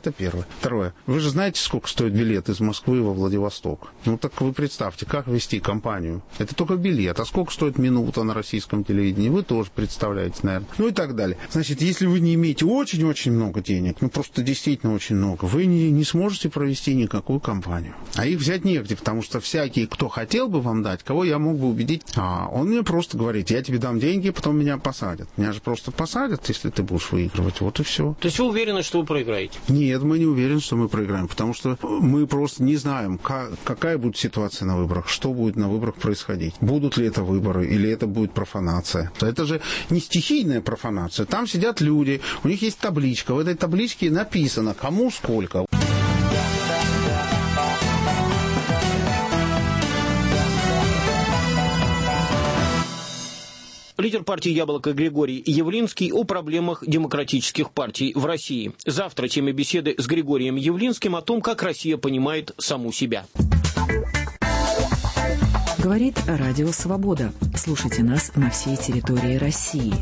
Это первое. Второе. Вы же знаете, сколько стоит билет из Москвы во Владивосток? Ну так вы представьте, как вести компанию. Это только билет. А сколько стоит минута на российском телевидении? Вы тоже представляете, наверное. Ну и так далее. Значит, если вы не имеете очень-очень много денег, ну просто действительно очень много, вы не, не сможете провести никакую кампанию. А их взять негде, потому что всякие, кто хотел бы вам дать, кого я мог бы убедить, а он мне просто говорит, я тебе дам деньги, потом меня посадят. Меня же просто посадят, если ты будешь выигрывать. Вот и все. То есть вы уверены, что вы проиграете? Нет, мы не уверены, что мы проиграем, потому что мы просто не знаем, как, какая будет ситуация на выборах, что будет на выборах происходить. Будут ли это выборы, или это будет профанация. Это же не стихийная профанация. Там сидят люди, у них есть табличка. В этой табличке написано, кому сколько. Лидер партии «Яблоко» Григорий Явлинский о проблемах демократических партий в России. Завтра тема беседы с Григорием Явлинским о том, как Россия понимает саму себя. Говорит Радио Свобода. Слушайте нас на всей территории России.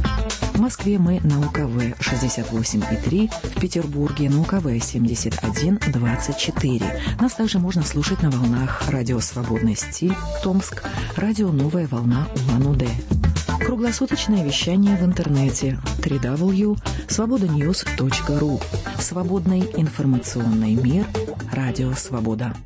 В Москве мы на У К В шестьдесят восемь и три, в Петербурге на У К В семьдесят один двадцать четыре. Нас также можно слушать на волнах Радио Свободный стиль, Томск, Радио Новая волна Улан-Удэ. Круглосуточное вещание в интернете дабл ю дабл ю дабл ю точка свобода ньюс точка ру. Свободный информационный мир. Радио Свобода.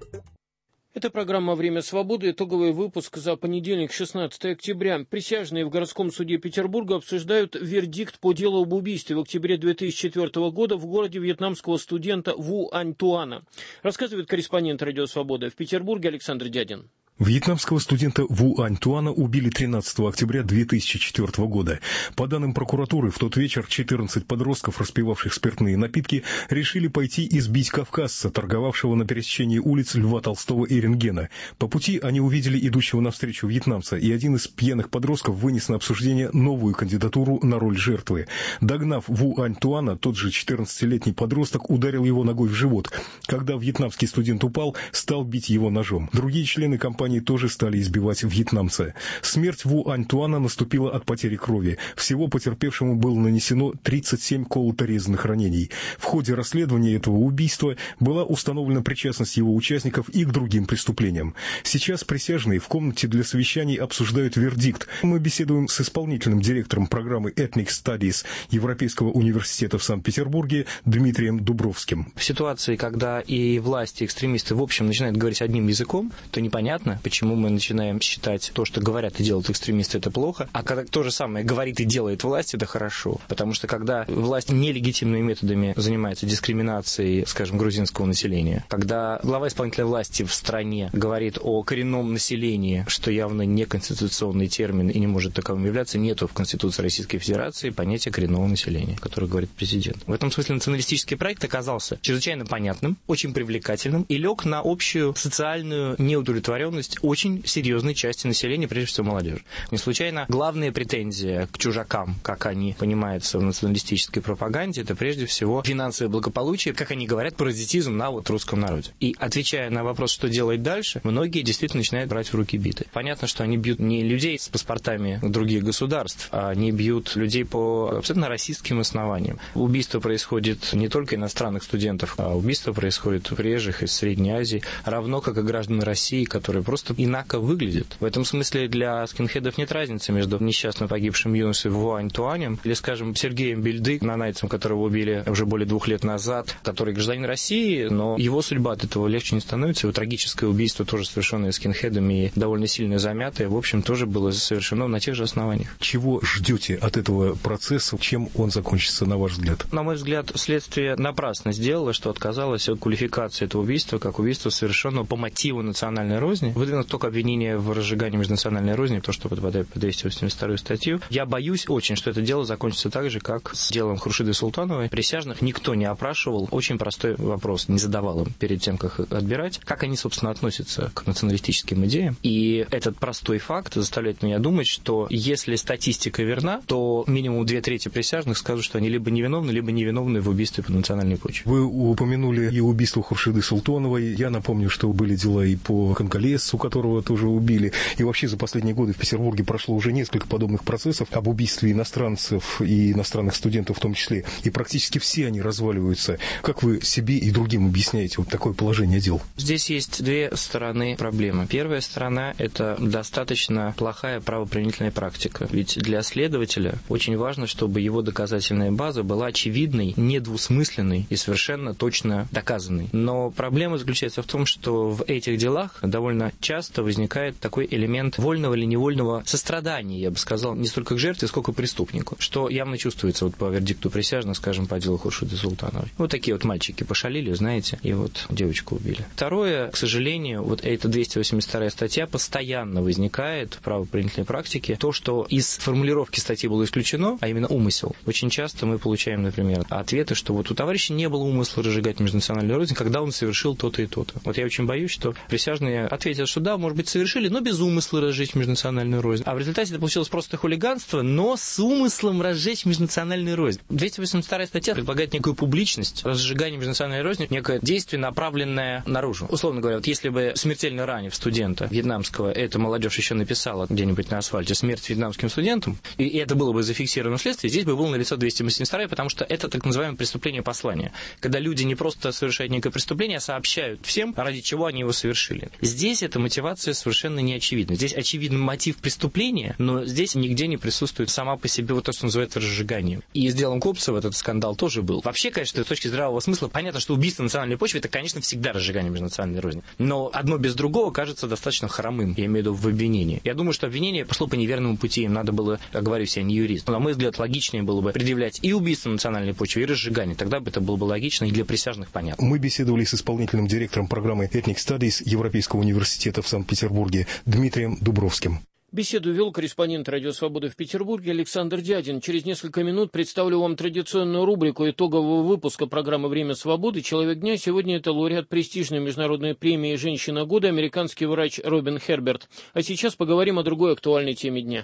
Это программа «Время свободы», итоговый выпуск за понедельник, шестнадцатое октября. Присяжные в городском суде Петербурга обсуждают вердикт по делу об убийстве в октябре две тысячи четвёртого года в городе вьетнамского студента Ву Ань Туана. Рассказывает корреспондент «Радио Свобода» в Петербурге Александр Дядин. Вьетнамского студента Ву Ань Туана убили тринадцатого октября две тысячи четвёртого года. По данным прокуратуры, в тот вечер четырнадцать подростков, распивавших спиртные напитки, решили пойти избить кавказца, торговавшего на пересечении улиц Льва Толстого и Рентгена. По пути они увидели идущего навстречу вьетнамца, и один из пьяных подростков вынес на обсуждение новую кандидатуру на роль жертвы. Догнав Ву Ань Туана, тот же четырнадцатилетний подросток ударил его ногой в живот. Когда вьетнамский студент упал, стал бить его ножом. Другие члены компании тоже стали избивать вьетнамца. Смерть Ву Ань Туана наступила от потери крови. Всего потерпевшему было нанесено тридцать семь колото-резанных ранений. В ходе расследования этого убийства была установлена причастность его участников и к другим преступлениям. Сейчас присяжные в комнате для совещаний обсуждают вердикт. Мы беседуем с исполнительным директором программы Ethnic Studies Европейского университета в Санкт-Петербурге Дмитрием Дубровским. В ситуации, когда и власти, и экстремисты в общем начинают говорить одним языком, то непонятно, почему мы начинаем считать то, что говорят и делают экстремисты, это плохо, а когда то же самое говорит и делает власть, это хорошо. Потому что когда власть нелегитимными методами занимается дискриминацией, скажем, грузинского населения, когда глава исполнительной власти в стране говорит о коренном населении, что явно неконституционный термин и не может таковым являться, нету в Конституции Российской Федерации понятия коренного населения, которое говорит президент. В этом смысле националистический проект оказался чрезвычайно понятным, очень привлекательным и лег на общую социальную неудовлетворенность очень серьезной части населения, прежде всего молодежи. Не случайно главная претензия к чужакам, как они понимаются в националистической пропаганде, это прежде всего финансовое благополучие, как они говорят, паразитизм на вот русском народе. И отвечая на вопрос, что делать дальше, многие действительно начинают брать в руки биты. Понятно, что они бьют не людей с паспортами других государств, а они бьют людей по абсолютно расистским основаниям. Убийство происходит не только иностранных студентов, а убийство происходит приезжих из Средней Азии, равно как и граждан России, которые просто инако выглядят. В этом смысле для скинхедов нет разницы между несчастно погибшим юношей Ву Ань Туанем или, скажем, Сергеем Бельды, нанайцем, которого убили уже более двух лет назад, который гражданин России, но его судьба от этого легче не становится. Его трагическое убийство, тоже совершенное скинхедами и довольно сильно замятое, в общем, тоже было совершено на тех же основаниях. Чего ждете от этого процесса? Чем он закончится, на ваш взгляд? На мой взгляд, следствие напрасно сделало, что отказалось от квалификации этого убийства как убийство, совершенного по мотиву национальной розни. Выдвинут только обвинение в разжигании межнациональной розни, то, что подпадает под двести восемьдесят вторую статью. Я боюсь очень, что это дело закончится так же, как с делом Хуршиды Султановой. Присяжных никто не опрашивал. Очень простой вопрос, не задавал им перед тем, как их отбирать. Как они, собственно, относятся к националистическим идеям. И этот простой факт заставляет меня думать, что если статистика верна, то минимум две трети присяжных скажут, что они либо невиновны, либо невиновны в убийстве по национальной почве. Вы упомянули и убийство Хуршиды Султановой. Я напомню, что были дела и по Конголезу, иностранец, у которого тоже убили. И вообще за последние годы в Петербурге прошло уже несколько подобных процессов об убийстве иностранцев и иностранных студентов в том числе. И практически все они разваливаются. Как вы себе и другим объясняете вот такое положение дел? Здесь есть две стороны проблемы. Первая сторона – это достаточно плохая правоприменительная практика. Ведь для следователя очень важно, чтобы его доказательная база была очевидной, недвусмысленной и совершенно точно доказанной. Но проблема заключается в том, что в этих делах довольно часто возникает такой элемент вольного или невольного сострадания, я бы сказал, не столько к жертве, сколько к преступнику, что явно чувствуется вот по вердикту присяжных, скажем, по делу Хуршиды Султановой. Вот такие вот мальчики пошалили, знаете, и вот девочку убили. Второе, к сожалению, вот эта двести восемьдесят вторая статья постоянно возникает в правоприменительной практике. То, что из формулировки статьи было исключено, а именно умысел, очень часто мы получаем, например, ответы, что вот у товарища не было умысла разжигать межнациональную рознь, когда он совершил то-то и то-то. Вот я очень боюсь, что присяжные ответят, что да, может быть, совершили, но без умысла разжечь межнациональную рознь. А в результате это получилось просто хулиганство, но с умыслом разжечь межнациональную рознь. двести восемьдесят вторая статья предполагает некую публичность, разжигание межнациональной розни, некое действие, направленное наружу. Условно говоря, вот если бы смертельно ранив студента вьетнамского, эта молодежь еще написала где-нибудь на асфальте «смерть вьетнамским студентам», и это было бы зафиксировано вследствие, здесь бы было налицо двести восемьдесят вторая, потому что это так называемое преступление послания, когда люди не просто совершают некое преступление, а сообщают всем, ради чего они его совершили. Здесь эта мотивация совершенно не очевидна. Здесь очевиден мотив преступления, но здесь нигде не присутствует сама по себе вот то, что называется разжиганием. И с делом Копцева этот скандал тоже был. Вообще, конечно, с точки здравого смысла, понятно, что убийство на национальной почве — это, конечно, всегда разжигание межнациональной розни. Но одно без другого кажется достаточно хромым, я имею в виду в обвинении. Я думаю, что обвинение пошло по неверному пути, им надо было, как говорю, я не юрист, но, на мой взгляд, логичнее было бы предъявлять и убийство на национальной почве, и разжигание. Тогда бы это было бы логично и для присяжных понятно. Мы беседовали с исполнительным директором программы Ethnic Studies Европейского университета в Санкт-Петербурге Дмитрием Дубровским. Беседу вел корреспондент «Радио Свобода» в Петербурге Александр Дядин. Через несколько минут представлю вам традиционную рубрику итогового выпуска программы «Время свободы. Человек дня». Сегодня это лауреат престижной международной премии «Женщина года», американский врач Робин Херберт. А сейчас поговорим о другой актуальной теме дня.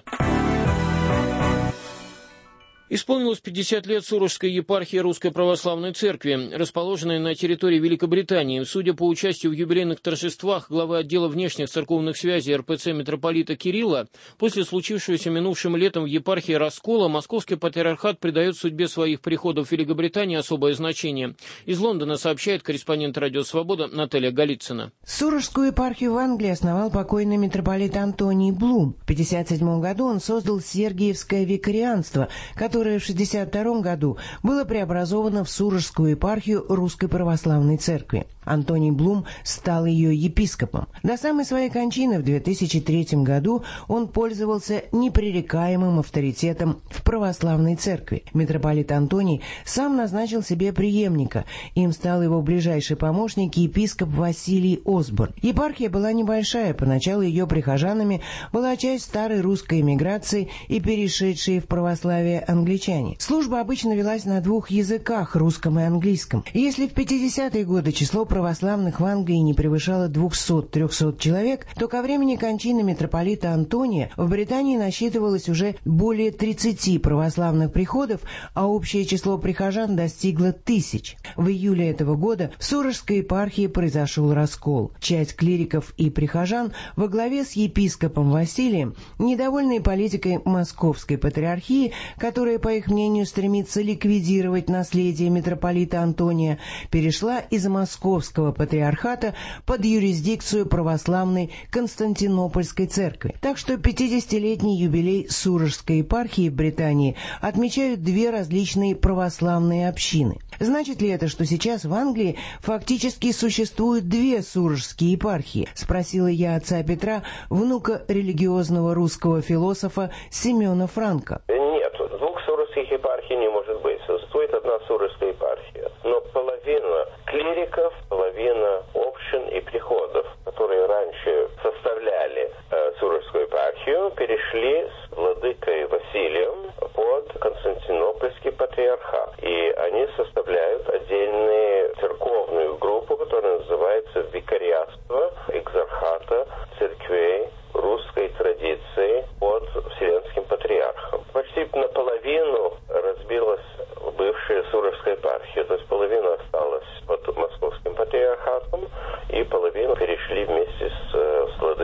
Исполнилось пятьдесят лет Сурожской епархии Русской Православной Церкви, расположенной на территории Великобритании. Судя по участию в юбилейных торжествах главы отдела внешних церковных связей эр пэ цэ митрополита Кирилла, после случившегося минувшим летом в епархии раскола, Московский патриархат придает судьбе своих приходов в Великобритании особое значение. Из Лондона сообщает корреспондент «Радио Свобода» Наталья Голицына. Сурожскую епархию в Англии основал покойный митрополит Антоний Блум. В пятьдесят седьмом году он создал Сергиевское викарианство, которое которое в шестьдесят втором году было преобразовано в Сурожскую епархию Русской Православной Церкви. Антоний Блум стал ее епископом. До самой своей кончины в две тысячи третьем году он пользовался непререкаемым авторитетом в православной церкви. Митрополит Антоний сам назначил себе преемника. Им стал его ближайший помощник, епископ Василий Осборн. Епархия была небольшая, поначалу ее прихожанами была часть старой русской эмиграции и перешедшие в православие англичане. Служба обычно велась на двух языках, русском и английском. Если в пятидесятые годы число православных в Англии не превышало двухсот-трехсот человек, то ко времени кончины митрополита Антония в Британии насчитывалось уже более тридцати православных приходов, а общее число прихожан достигло тысяч. В июле этого года в Сурожской епархии произошел раскол. Часть клириков и прихожан во главе с епископом Василием, недовольные политикой Московской патриархии, которая, по их мнению, стремится ликвидировать наследие митрополита Антония, перешла из Московского патриархата под юрисдикцию православной Константинопольской церкви. Так что пятидесятилетний юбилей Сурожской епархии в Британии отмечают две различные православные общины. Значит ли это, что сейчас в Англии фактически существуют две сурожские епархии? Спросила я отца Петра, внука религиозного русского философа Семена Франка. Нет, двух сурожских епархий не может быть. Существует одна сурожская епархия. Но половина клириков, половина общин и приходов, которые раньше составляли э, сурожскую епархию, перешли с владыкой Василием под Константинопольский патриархат. И они составляют отдельную церковную группу, которая называется Викариатство Экзархата церквей русской традиции под Вселенским патриархом. Почти наполовину разбилась бывшая Сурожская епархия, то есть половина осталась под Московским патриархатом, и половину перешли вместе с, с владыкой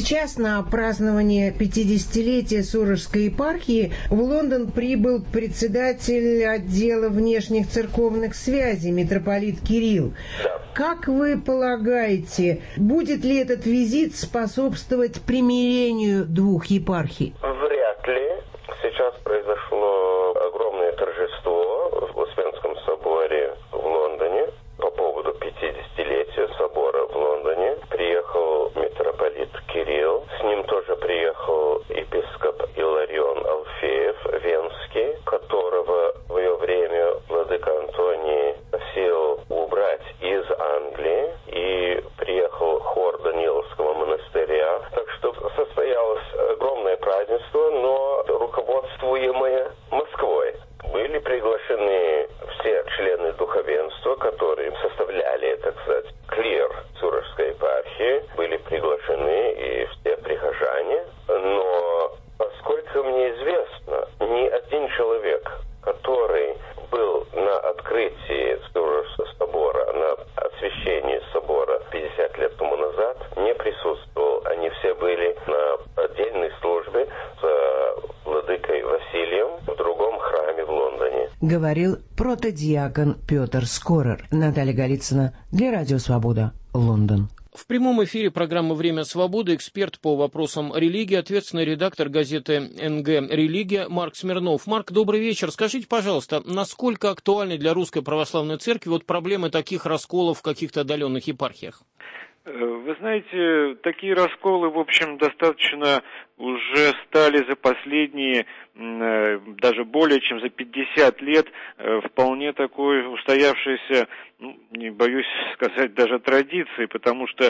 Сейчас на празднование пятидесятилетия Сурожской епархии в Лондон прибыл председатель отдела внешних церковных связей митрополит Кирилл. Как вы полагаете, будет ли этот визит способствовать примирению двух епархий? Вряд ли. Сейчас произошло огромное торжество в Успенском соборе в Лондоне по поводу пятидесятилетия собора в Лондоне. Приехал митрополит Кирилл, с ним тоже приехал епископ Иларион Алфеев, венский, которого в свое время владыка Антоний просил убрать из Англии, и приехал хор Даниловского монастыря. Так что состоялось огромное празднество, но руководствуемое Москвой. Были приглашены все члены духовенства, которые составляли, так сказать, клир Сурожской епархии, были приглашены и все прихожане, но поскольку мне известно, ни один человек, который был на открытии Сурожского собора, на освящении собора пятьдесят лет тому назад, не присутствовал. Они все были на отдельной службе с владыкой Василием в другом храме в Лондоне. Говорил протодиакон Петр Скорер. Наталья Голицына для Радио Свобода, Лондон. В прямом эфире программы «Время свободы» эксперт по вопросам религии, ответственный редактор газеты эн гэ «Религия» Марк Смирнов. Марк, добрый вечер. Скажите, пожалуйста, насколько актуальны для Русской Православной Церкви вот проблемы таких расколов в каких-то отдаленных епархиях? Вы знаете, такие расколы, в общем, достаточно уже стали за последние, даже более чем за пятьдесят лет, вполне такой устоявшейся, ну, не боюсь сказать, даже традицией, потому что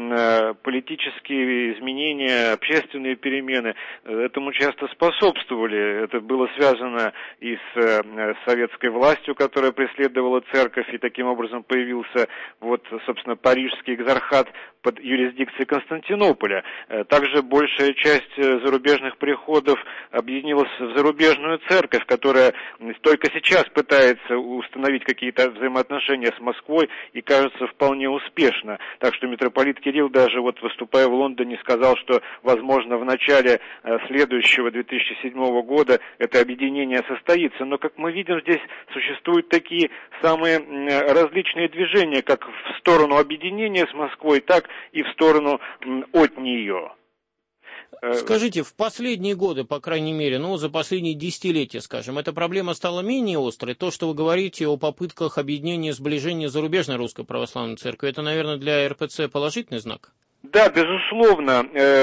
политические изменения, общественные перемены этому часто способствовали. Это было связано и с советской властью, которая преследовала церковь, и таким образом появился, вот, собственно, Парижский экзархат под юрисдикцией Константинополя. Также большая часть зарубежных приходов объединилась в зарубежную церковь, которая только сейчас пытается установить какие-то взаимоотношения с Москвой и, кажется, вполне успешно. Так что митрополит Кирилл даже, вот выступая в Лондоне, сказал, что, возможно, в начале следующего две тысячи седьмого года это объединение состоится. Но, как мы видим, здесь существуют такие самые различные движения, как в сторону объединения с Москвой, так и в сторону от нее. Скажите, в последние годы, по крайней мере, ну, за последние десятилетия, скажем, эта проблема стала менее острой? То, что вы говорите о попытках объединения, сближения зарубежной Русской Православной Церкви, это, наверное, для эр пэ цэ положительный знак? Да, безусловно.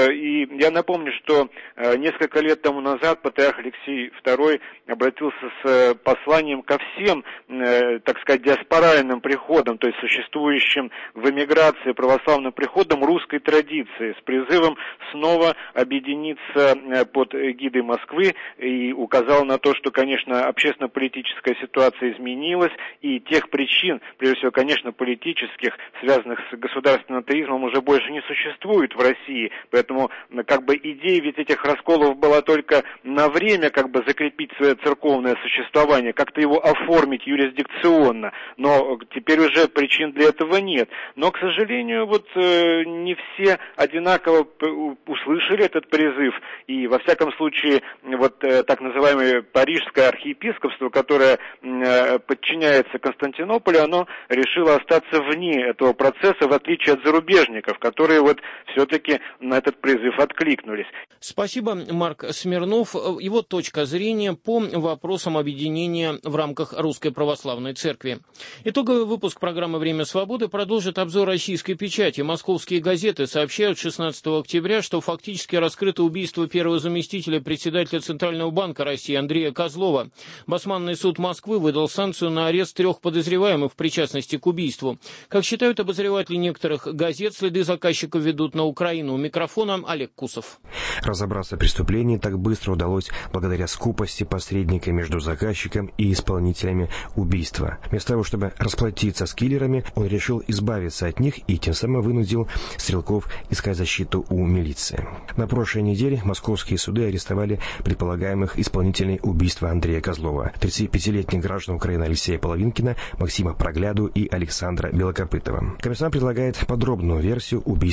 И я напомню, что несколько лет тому назад патриарх Алексий второй обратился с посланием ко всем, так сказать, диаспоральным приходам, то есть существующим в эмиграции православным приходам русской традиции, с призывом снова объединиться под эгидой Москвы, и указал на то, что, конечно, общественно-политическая ситуация изменилась, и тех причин, прежде всего, конечно, политических, связанных с государственным атеизмом, уже больше не существует в России, поэтому как бы идея ведь этих расколов была только на время как бы закрепить свое церковное существование, как-то его оформить юрисдикционно, но теперь уже причин для этого нет. Но, к сожалению, вот э, не все одинаково услышали этот призыв, и во всяком случае вот э, так называемое Парижское архиепископство, которое э, подчиняется Константинополю, оно решило остаться вне этого процесса, в отличие от зарубежников, которые вот все-таки на этот призыв откликнулись. Спасибо, Марк Смирнов. Его точка зрения по вопросам объединения в рамках Русской Православной Церкви. Итоговый выпуск программы «Время свободы» продолжит обзор российской печати. Московские газеты сообщают шестнадцатого октября, что фактически раскрыто убийство первого заместителя председателя Центрального банка России Андрея Козлова. Басманный суд Москвы выдал санкцию на арест трех подозреваемых в причастности к убийству. Как считают обозреватели некоторых газет, следы заказчиков ведут на Украину. У микрофона Олег Кусов. Разобраться в преступлении так быстро удалось благодаря скупости посредника между заказчиком и исполнителями убийства. Вместо того, чтобы расплатиться с киллерами, он решил избавиться от них и тем самым вынудил стрелков искать защиту у милиции. На прошлой неделе московские суды арестовали предполагаемых исполнителей убийства Андрея Козлова, тридцатипятилетних граждан Украины Алексея Половинкина, Максима Прогляду и Александра Белокопытова. Коммерсант предлагает подробную версию убийства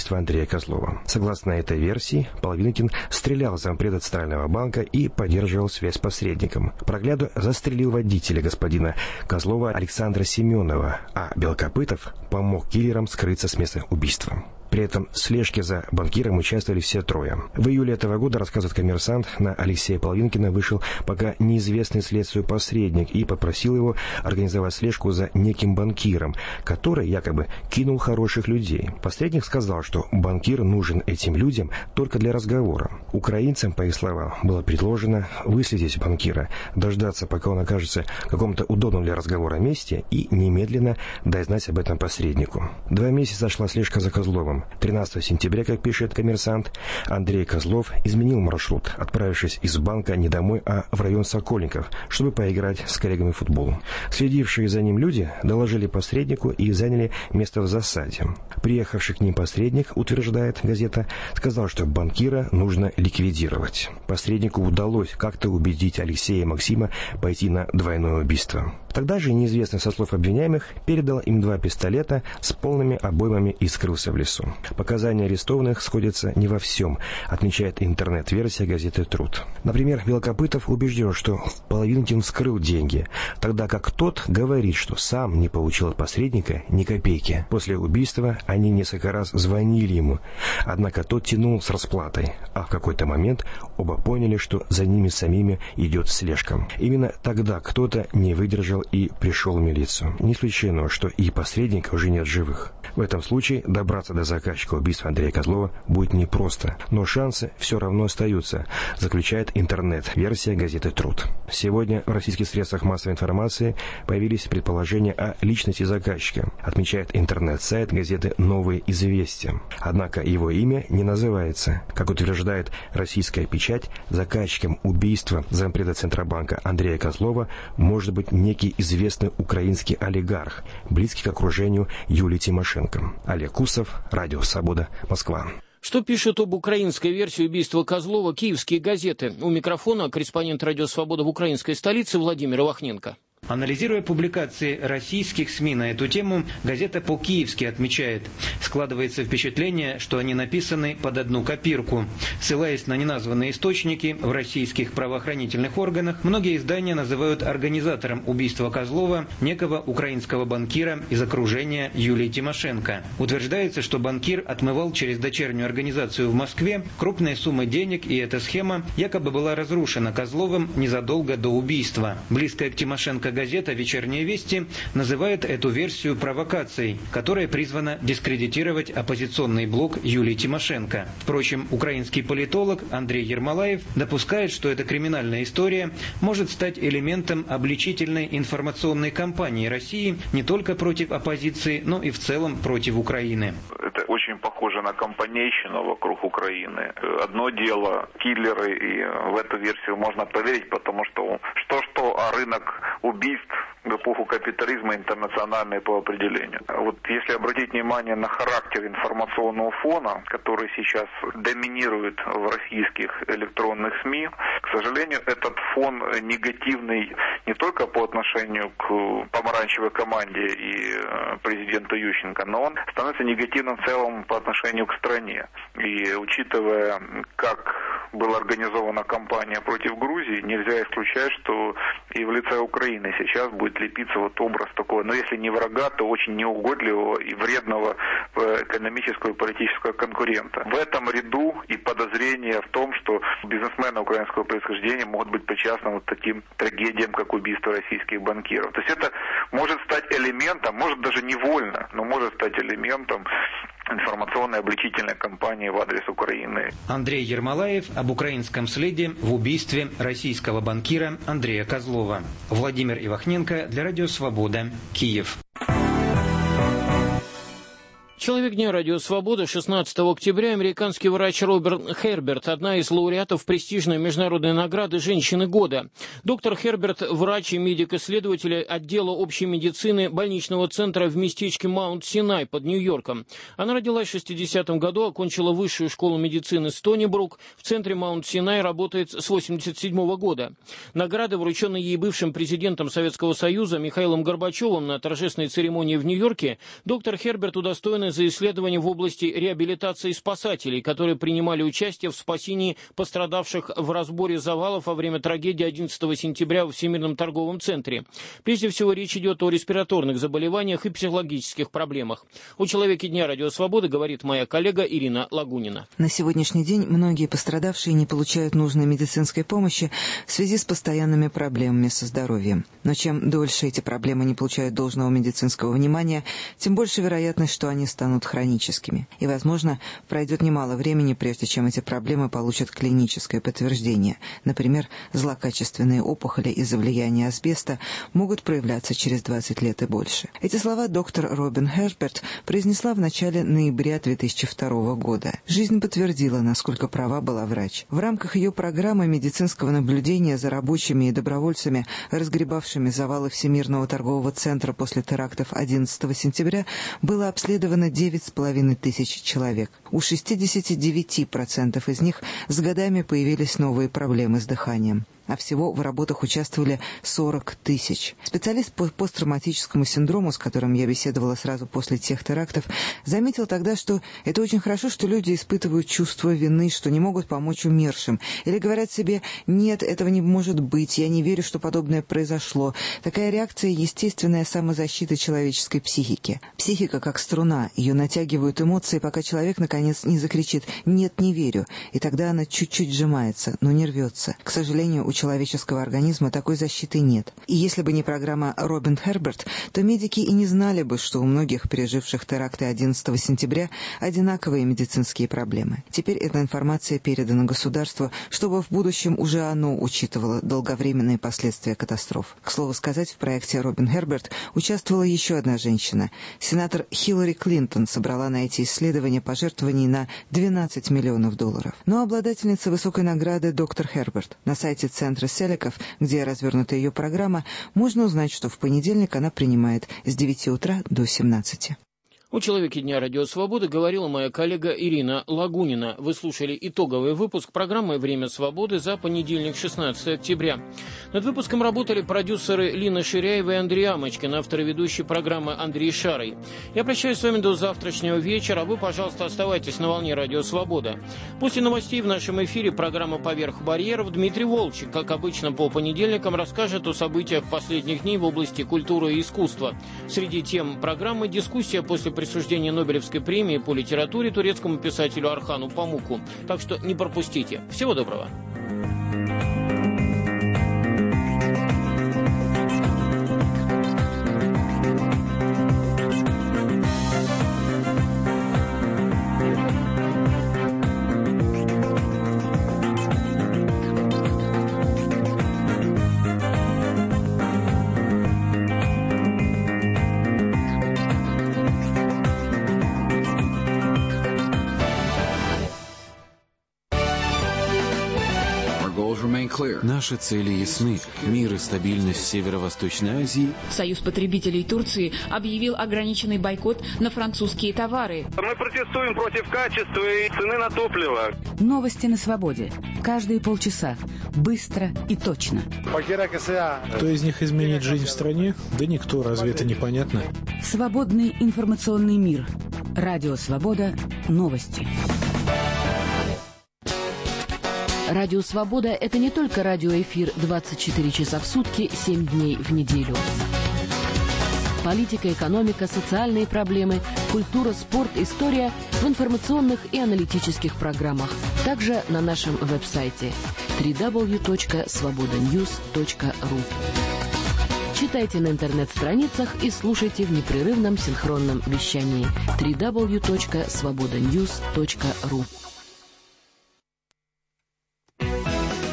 убийства Андрея Козлова. Согласно этой версии, Половинкин стрелял зампреда Центрального банка и поддерживал связь с посредником. Прогляду застрелил водителя господина Козлова Александра Семенова, а Белокопытов помог киллерам скрыться с места убийства. При этом в слежке за банкиром участвовали все трое. В июле этого года, рассказывает «Коммерсант», на Алексея Половинкина вышел пока неизвестный следствию посредник и попросил его организовать слежку за неким банкиром, который якобы кинул хороших людей. Посредник сказал, что банкир нужен этим людям только для разговора. Украинцам, по их словам, было предложено выследить банкира, дождаться, пока он окажется в каком-то удобном для разговора месте, и немедленно дать знать об этом посреднику. Два месяца шла слежка за Козловым. тринадцатого сентября, как пишет «Коммерсант», Андрей Козлов изменил маршрут, отправившись из банка не домой, а в район Сокольников, чтобы поиграть с коллегами в футбол. Следившие за ним люди доложили посреднику и заняли место в засаде. Приехавший к ним посредник, утверждает газета, сказал, что банкира нужно ликвидировать. Посреднику удалось как-то убедить Алексея и Максима пойти на двойное убийство. Тогда же неизвестный со слов обвиняемых передал им два пистолета с полными обоймами и скрылся в лесу. Показания арестованных сходятся не во всем, отмечает интернет-версия газеты «Труд». Например, Белокопытов убежден, что Половинкин скрыл деньги, тогда как тот говорит, что сам не получил от посредника ни копейки. После убийства они несколько раз звонили ему, однако тот тянул с расплатой, а в какой-то момент оба поняли, что за ними самими идет слежка. Именно тогда кто-то не выдержал и пришел в милицию. Не исключено, что и посредника уже нет живых. В этом случае добраться до заказчика убийства Андрея Козлова будет непросто, но шансы все равно остаются, заключает интернет-версия газеты «Труд». Сегодня в российских средствах массовой информации появились предположения о личности заказчика, отмечает интернет-сайт газеты «Новые известия». Однако его имя не называется. Как утверждает российская печать, заказчиком убийства зампреда Центробанка Андрея Козлова может быть некий известный украинский олигарх, близкий к окружению Юлии Тимошенко. Олег Кусов, Радио Свобода, Москва. Что пишут об украинской версии убийства Козлова киевские газеты? У микрофона корреспондент Радио Свобода в украинской столице Владимир Вахненко. Анализируя публикации российских СМИ на эту тему, газета по-киевски отмечает: складывается впечатление, что они написаны под одну копирку. Ссылаясь на неназванные источники в российских правоохранительных органах, многие издания называют организатором убийства Козлова некого украинского банкира из окружения Юлии Тимошенко. Утверждается, что банкир отмывал через дочернюю организацию в Москве крупные суммы денег, и эта схема якобы была разрушена Козловым незадолго до убийства. Близкая к Тимошенко газета «Вечерние вести» называет эту версию провокацией, которая призвана дискредитировать оппозиционный блок Юлии Тимошенко. Впрочем, украинский политолог Андрей Ермолаев допускает, что эта криминальная история может стать элементом обличительной информационной кампании России не только против оппозиции, но и в целом против Украины. Это очень похоже на компанейщину вокруг Украины. Одно дело киллеры, и в эту версию можно поверить, потому что что-что, а рынок убийств в эпоху капитализма интернациональный по определению. Вот если обратить внимание на характер информационного фона, который сейчас доминирует в российских электронных СМИ, к сожалению, этот фон негативный не только по отношению к помаранчевой команде и президенту Ющенко, но он становится негативным в целом по отношению к стране. И учитывая, как была организована кампания против Грузии, нельзя исключать, что и в лице Украины сейчас будет лепиться вот образ такого, но если не врага, то очень неугодливого и вредного экономического и политического конкурента. В этом ряду и подозрения в том, что бизнесмены украинского происхождения могут быть причастны вот таким трагедиям, как убийство российских банкиров. То есть это может стать элементом, может даже невольно, но может стать элементом информационной обличительной кампании в адрес Украины. Андрей Ермолаев об украинском следе в убийстве российского банкира Андрея Козлова. Владимир Ивахненко для Радио Свобода, Киев. Человек дня Радио Свобода. шестнадцатого октября американский врач Роберт Херберт, одна из лауреатов престижной международной награды «Женщины года». Доктор Херберт – врач и медик-исследователь отдела общей медицины больничного центра в местечке Маунт-Синай под Нью-Йорком. Она родилась в шестидесятом году, окончила высшую школу медицины Стони-Брук. В центре Маунт-Синай работает с восемьдесят седьмого года. Награды, врученные ей бывшим президентом Советского Союза Михаилом Горбачевым на торжественной церемонии в Нью-Йорке, доктор Херберт удостоена за исследования в области реабилитации спасателей, которые принимали участие в спасении пострадавших в разборе завалов во время трагедии одиннадцатого сентября во Всемирном торговом центре. Прежде всего, речь идет о респираторных заболеваниях и психологических проблемах. У «Человеке дня» Радио Свободы говорит моя коллега Ирина Лагунина. На сегодняшний день многие пострадавшие не получают нужной медицинской помощи в связи с постоянными проблемами со здоровьем. Но чем дольше эти проблемы не получают должного медицинского внимания, тем больше вероятность, что они станут хроническими. И, возможно, пройдет немало времени, прежде чем эти проблемы получат клиническое подтверждение. Например, злокачественные опухоли из-за влияния асбеста могут проявляться через двадцать лет и больше. Эти слова доктор Робин Херберт произнесла в начале ноября две тысячи второго года. Жизнь подтвердила, насколько права была врач. В рамках ее программы медицинского наблюдения за рабочими и добровольцами, разгребавшими завалы Всемирного торгового центра после терактов одиннадцатого сентября, было обследовано девять с половиной тысяч человек. У шестидесяти девяти процентов из них с годами появились новые проблемы с дыханием. А всего в работах участвовали сорок тысяч. Специалист по посттравматическому синдрому, с которым я беседовала сразу после тех терактов, заметил тогда, что это очень хорошо, что люди испытывают чувство вины, что не могут помочь умершим. Или говорят себе: «Нет, этого не может быть, я не верю, что подобное произошло». Такая реакция – естественная самозащита человеческой психики. Психика как струна, ее натягивают эмоции, пока человек наконец не закричит «нет, не верю». И тогда она чуть-чуть сжимается, но не рвется. К сожалению, у человеческого организма такой защиты нет. И если бы не программа Робин Херберт, то медики и не знали бы, что у многих переживших теракты одиннадцатого сентября одинаковые медицинские проблемы. Теперь эта информация передана государству, чтобы в будущем уже оно учитывало долговременные последствия катастроф. К слову сказать, в проекте Робин Херберт участвовала еще одна женщина. Сенатор Хиллари Клинтон собрала на эти исследования пожертвований на двенадцать миллионов долларов. Но обладательница высокой награды доктор Херберт. На сайте Центра Селеков, где развернута ее программа, можно узнать, что в понедельник она принимает с девяти утра до семнадцати. У «Человеке дня» Радио Свободы говорила моя коллега Ирина Лагунина. Вы слушали итоговый выпуск программы «Время свободы» за понедельник, шестнадцатого октября. Над выпуском работали продюсеры Лина Ширяева и Андрей Амочкин, автор и ведущий программы Андрей Шарый. Я прощаюсь с вами до завтрашнего вечера, а вы, пожалуйста, оставайтесь на волне Радио Свобода. После новостей в нашем эфире программа «Поверх барьеров» Дмитрий Волчек, как обычно по понедельникам, расскажет о событиях последних дней в области культуры и искусства. Среди тем программы дискуссия после присуждения Нобелевской премии по литературе турецкому писателю Архану Памуку. Так что не пропустите. Всего доброго. Наши цели ясны. Мир и стабильность в Северо-Восточной Азии. Союз потребителей Турции объявил ограниченный бойкот на французские товары. Мы протестуем против качества и цены на топливо. Новости на свободе. Каждые полчаса. Быстро и точно. Кто из них изменит жизнь в стране? Да никто, разве это непонятно? Свободный информационный мир. Радио Свобода. Новости. Радио «Свобода» — это не только радиоэфир двадцать четыре часа в сутки, семь дней в неделю. Политика, экономика, социальные проблемы, культура, спорт, история в информационных и аналитических программах. Также на нашем веб-сайте дабл ю дабл ю дабл ю точка свобода ньюс точка ру. Читайте на интернет-страницах и слушайте в непрерывном синхронном вещании дабл ю дабл ю дабл ю точка свобода ньюс точка ру.